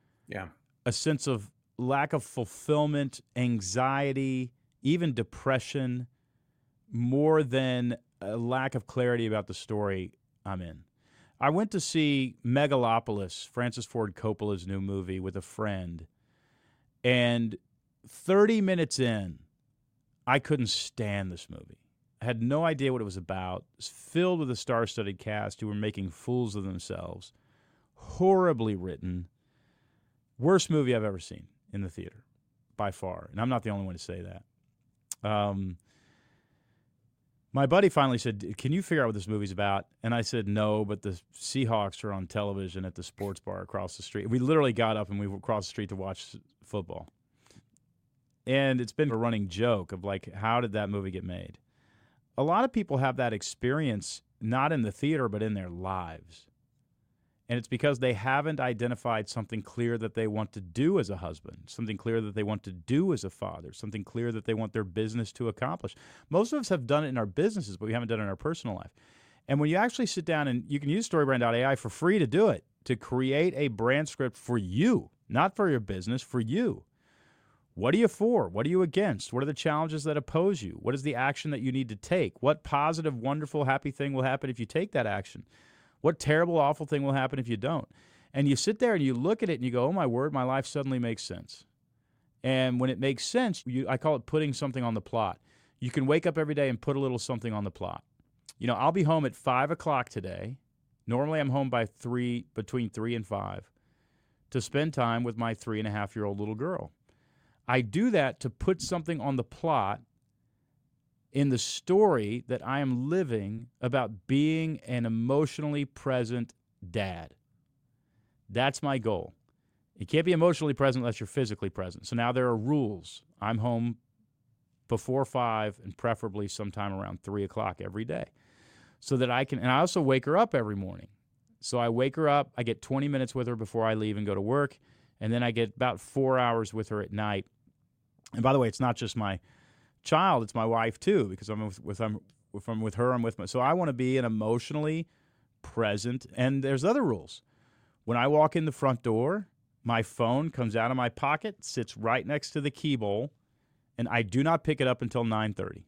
a sense of lack of fulfillment, anxiety, even depression, more than a lack of clarity about the story I'm in. I went to see Megalopolis, Francis Ford Coppola's new movie, with a friend, and 30 minutes in, I couldn't stand this movie. I had no idea what it was about. It was filled with a star-studded cast who were making fools of themselves. Horribly written. Worst movie I've ever seen in the theater, by far. And I'm not the only one to say that. My buddy finally said, "Can you figure out what this movie's about?" And I said, "No, but the Seahawks are on television at the sports bar across the street." We literally got up and we crossed the street to watch football. And it's been a running joke of like, how did that movie get made? A lot of people have that experience not in the theater, but in their lives. And it's because they haven't identified something clear that they want to do as a husband, something clear that they want to do as a father, something clear that they want their business to accomplish. Most of us have done it in our businesses, but we haven't done it in our personal life. And when you actually sit down, and you can use StoryBrand.ai for free to do it, to create a brand script for you, not for your business, for you. What are you for? What are you against? What are the challenges that oppose you? What is the action that you need to take? What positive, wonderful, happy thing will happen if you take that action? What terrible, awful thing will happen if you don't? And you sit there and you look at it and you go, oh, my word, my life suddenly makes sense. And when it makes sense, I call it putting something on the plot. You can wake up every day and put a little something on the plot. I'll be home at 5 o'clock today. Normally I'm home by between 3 and 5 to spend time with my 3.5-year-old little girl. I do that to put something on the plot in the story that I am living about being an emotionally present dad. That's my goal. You can't be emotionally present unless you're physically present. So now there are rules. I'm home before 5 and preferably sometime around 3 o'clock every day so that I can, and I also wake her up every morning. So I wake her up, I get 20 minutes with her before I leave and go to work, and then I get about 4 hours with her at night. And by the way, it's not just my child, it's my wife too, because I'm with her, I'm with my, so I want to be an emotionally present, and there's other rules. When I walk in the front door, my phone comes out of my pocket, sits right next to the key bowl, and I do not pick it up until 9:30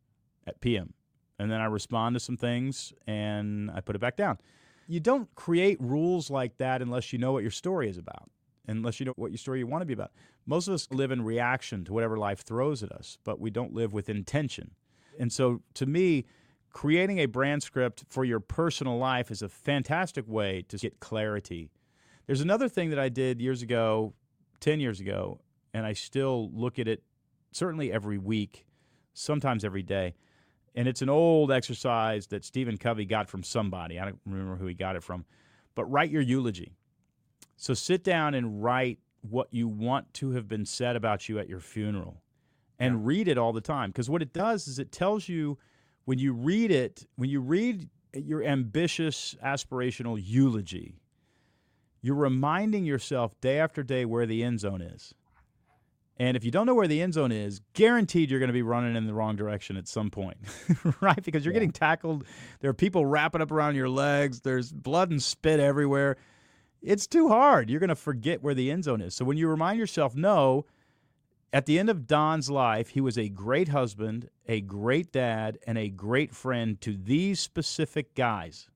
p.m. And then I respond to some things, and I put it back down. You don't create rules like that unless you know what your story is about, unless you know what your story you want to be about. Most of us live in reaction to whatever life throws at us, but we don't live with intention. And so to me, creating a brand script for your personal life is a fantastic way to get clarity. There's another thing that I did years ago, 10 years ago, and I still look at it certainly every week, sometimes every day. And it's an old exercise that Stephen Covey got from somebody. I don't remember who he got it from. But write your eulogy. So sit down and write what you want to have been said about you at your funeral and read it all the time. Because what it does is it tells you, when you read your ambitious, aspirational eulogy, you're reminding yourself day after day where the end zone is. And if you don't know where the end zone is, guaranteed you're going to be running in the wrong direction at some point, right? Because you're getting tackled. There are people wrapping up around your legs. There's blood and spit everywhere. It's too hard. You're going to forget where the end zone is. So when you remind yourself, no, at the end of Don's life, he was a great husband, a great dad, and a great friend to these specific guys,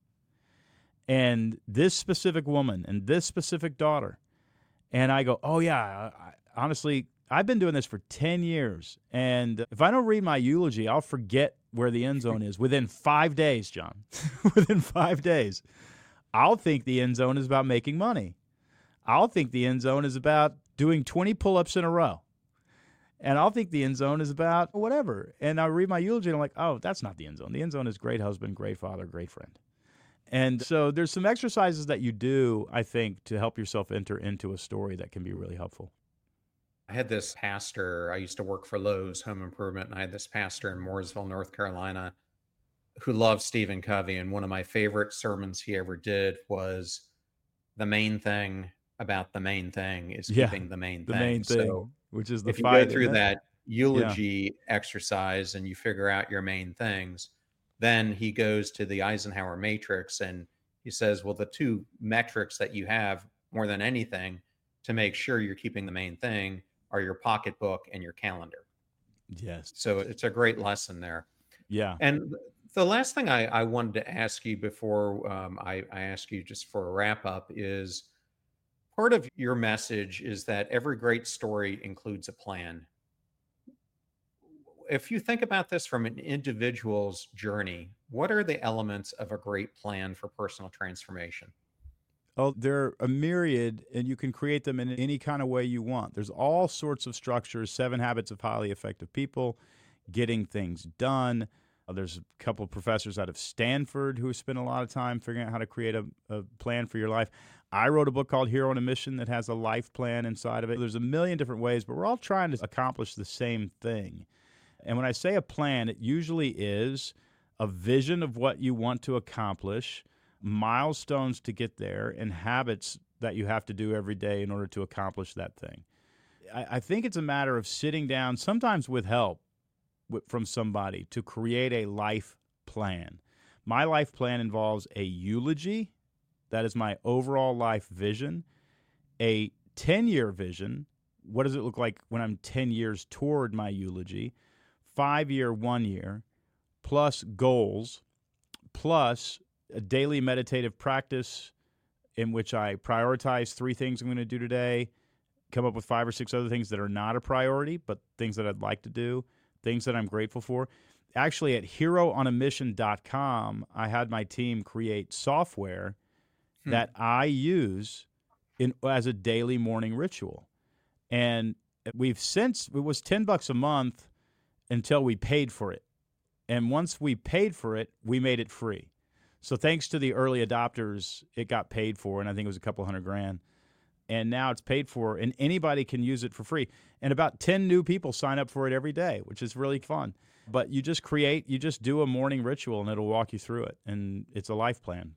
and this specific woman, and this specific daughter. And I go, oh, yeah, honestly, I've been doing this for 10 years, and if I don't read my eulogy, I'll forget where the end zone is within 5 days, John. Within 5 days. I'll think the end zone is about making money. I'll think the end zone is about doing 20 pull-ups in a row. And I'll think the end zone is about whatever. And I read my eulogy, and I'm like, oh, that's not the end zone. The end zone is great husband, great father, great friend. And so there's some exercises that you do, I think, to help yourself enter into a story that can be really helpful. I had this pastor, I used to work for Lowe's Home Improvement, and I had this pastor in Mooresville, North Carolina, who loved Stephen Covey. And one of my favorite sermons he ever did was, the main thing about the main thing is keeping the main thing. The main thing, so which is the if you fight, go through that eulogy exercise and you figure out your main things, then he goes to the Eisenhower matrix and he says, well, the two metrics that you have more than anything to make sure you're keeping the main thing are your pocketbook and your calendar. Yes. So it's a great lesson there. Yeah. And the last thing I wanted to ask you before I ask you just for a wrap up is, part of your message is that every great story includes a plan. If you think about this from an individual's journey, what are the elements of a great plan for personal transformation? Oh, they're a myriad, and you can create them in any kind of way you want. There's all sorts of structures, 7 Habits of Highly Effective People, getting things done. There's a couple of professors out of Stanford who spent a lot of time figuring out how to create a plan for your life. I wrote a book called Hero on a Mission that has a life plan inside of it. There's a million different ways, but we're all trying to accomplish the same thing. And when I say a plan, it usually is a vision of what you want to accomplish, milestones to get there, and habits that you have to do every day in order to accomplish that thing. I think it's a matter of sitting down, sometimes with help from somebody, to create a life plan. My life plan involves a eulogy. That is my overall life vision, a 10-year vision what does it look like when I'm 10 years toward my eulogy, 5-year, 1 year, plus goals, plus a daily meditative practice in which I prioritize 3 things I'm going to do today, come up with 5 or 6 other things that are not a priority, but things that I'd like to do, things that I'm grateful for. Actually, at heroonamission.com, I had my team create software that I use as a daily morning ritual. And it was $10 a month until we paid for it. And once we paid for it, we made it free. So thanks to the early adopters, it got paid for, and I think it was a couple $100,000. And now it's paid for, and anybody can use it for free. And about 10 new people sign up for it every day, which is really fun. But you just do a morning ritual, and it'll walk you through it. And it's a life plan.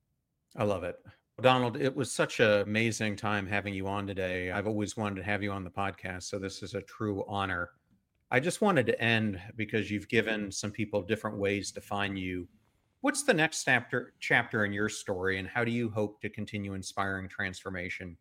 I love it. Donald, it was such an amazing time having you on today. I've always wanted to have you on the podcast, so this is a true honor. I just wanted to end because you've given some people different ways to find you. What's the next chapter in your story, and how do you hope to continue inspiring transformation?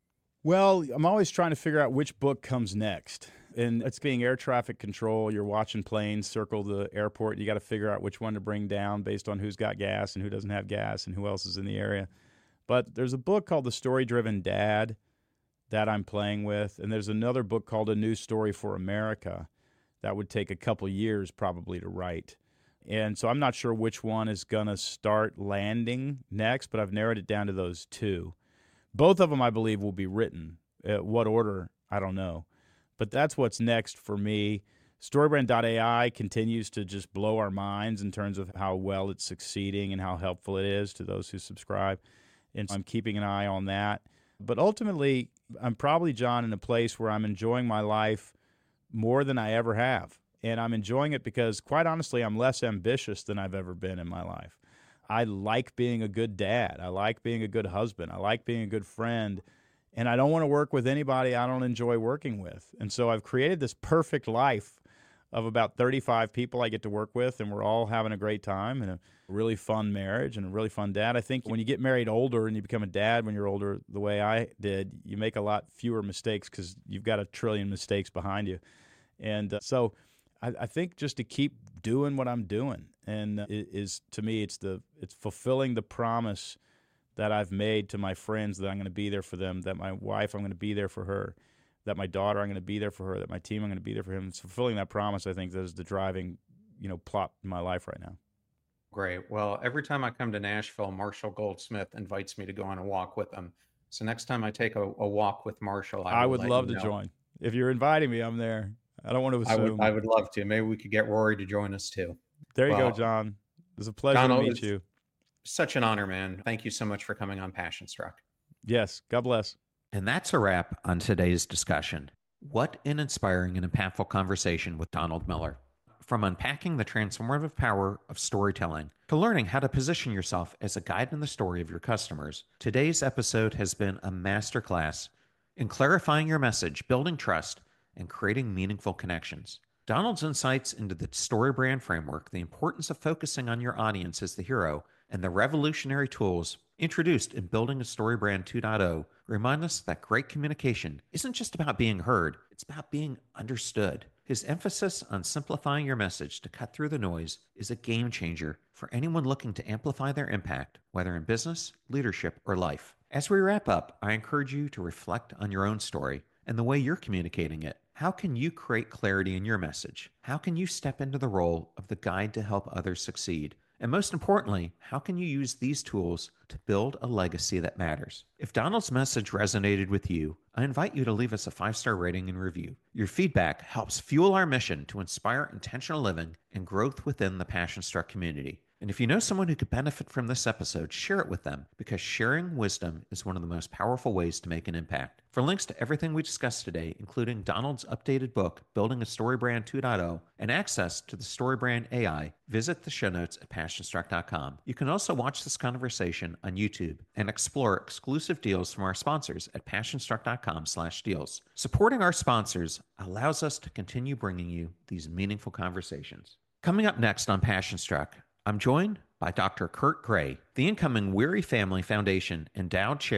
Well, I'm always trying to figure out which book comes next. And it's being air traffic control. You're watching planes circle the airport. You got to figure out which one to bring down based on who's got gas and who doesn't have gas and who else is in the area. But there's a book called The Story-Driven Dad that I'm playing with. And there's another book called A New Story for America that would take a couple years probably to write. And so I'm not sure which one is going to start landing next, but I've narrowed it down to those 2. Both of them, I believe, will be written. What order, I don't know. But that's what's next for me. Storybrand.ai continues to just blow our minds in terms of how well it's succeeding and how helpful it is to those who subscribe. And so I'm keeping an eye on that. But ultimately, I'm probably, John, in a place where I'm enjoying my life more than I ever have. And I'm enjoying it because, quite honestly, I'm less ambitious than I've ever been in my life. I like being a good dad. I like being a good husband. I like being a good friend. And I don't want to work with anybody I don't enjoy working with. And so I've created this perfect life of about 35 people I get to work with, and we're all having a great time and a really fun marriage and a really fun dad. I think when you get married older and you become a dad when you're older, the way I did, you make a lot fewer mistakes because you've got a trillion mistakes behind you. And so I think just to keep doing what I'm doing, and to me, it's fulfilling the promise that I've made to my friends that I'm going to be there for them, that my wife, I'm going to be there for her, that my daughter, I'm going to be there for her, that my team, I'm going to be there for him. It's fulfilling that promise, I think, that is the driving, plot in my life right now. Great. Well, every time I come to Nashville, Marshall Goldsmith invites me to go on a walk with him. So next time I take a walk with Marshall, I would love to join. If you're inviting me, I'm there. I don't want to assume. I would love to. Maybe we could get Rory to join us too. There you go, John. It was a pleasure Donald, to meet you. Such an honor, man. Thank you so much for coming on Passion Struck. Yes. God bless. And that's a wrap on today's discussion. What an inspiring and impactful conversation with Donald Miller. From unpacking the transformative power of storytelling to learning how to position yourself as a guide in the story of your customers, today's episode has been a masterclass in clarifying your message, building trust, and creating meaningful connections. Donald's insights into the StoryBrand framework, the importance of focusing on your audience as the hero, and the revolutionary tools introduced in building a StoryBrand 2.0 remind us that great communication isn't just about being heard, it's about being understood. His emphasis on simplifying your message to cut through the noise is a game changer for anyone looking to amplify their impact, whether in business, leadership, or life. As we wrap up, I encourage you to reflect on your own story and the way you're communicating it. How can you create clarity in your message? How can you step into the role of the guide to help others succeed? And most importantly, how can you use these tools to build a legacy that matters? If Donald's message resonated with you, I invite you to leave us a 5-star rating and review. Your feedback helps fuel our mission to inspire intentional living and growth within the Passion Struck community. And if you know someone who could benefit from this episode, share it with them, because sharing wisdom is one of the most powerful ways to make an impact. For links to everything we discussed today, including Donald's updated book, Building a StoryBrand 2.0, and access to the StoryBrand AI, visit the show notes at PassionStruck.com. You can also watch this conversation on YouTube and explore exclusive deals from our sponsors at PassionStruck.com/deals. Supporting our sponsors allows us to continue bringing you these meaningful conversations. Coming up next on Passion Struck, I'm joined by Dr. Kurt Gray, the incoming Weary Family Foundation endowed chair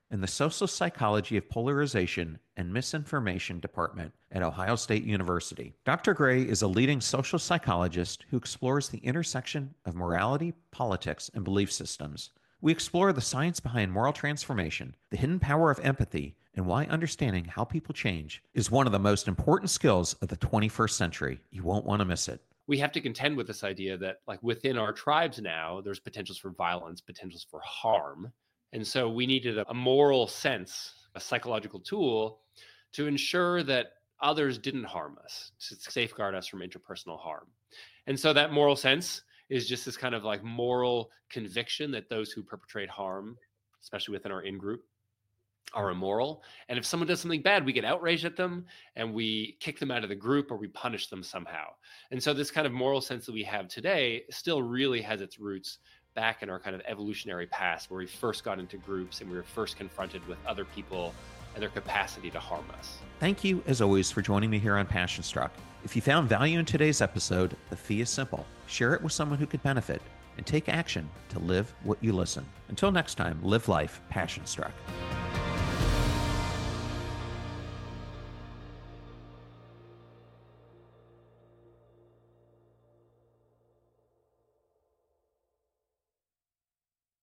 in the Social Psychology of Polarization and Misinformation Department at Ohio State University. Dr. Gray is a leading social psychologist who explores the intersection of morality, politics, and belief systems. We explore the science behind moral transformation, the hidden power of empathy, and why understanding how people change is one of the most important skills of the 21st century. You won't want to miss it. We have to contend with this idea that, like, within our tribes now, there's potentials for violence, potentials for harm. And so we needed a moral sense, a psychological tool to ensure that others didn't harm us, to safeguard us from interpersonal harm. And so that moral sense is just this kind of like moral conviction that those who perpetrate harm, especially within our in-group, are immoral. And if someone does something bad, we get outraged at them and we kick them out of the group or we punish them somehow. And so this kind of moral sense that we have today still really has its roots back in our kind of evolutionary past, where we first got into groups and we were first confronted with other people and their capacity to harm us. Thank you, as always, for joining me here on Passion Struck. If you found value in today's episode, the fee is simple. Share it with someone who could benefit and take action to live what you listen. Until next time, live life passion struck.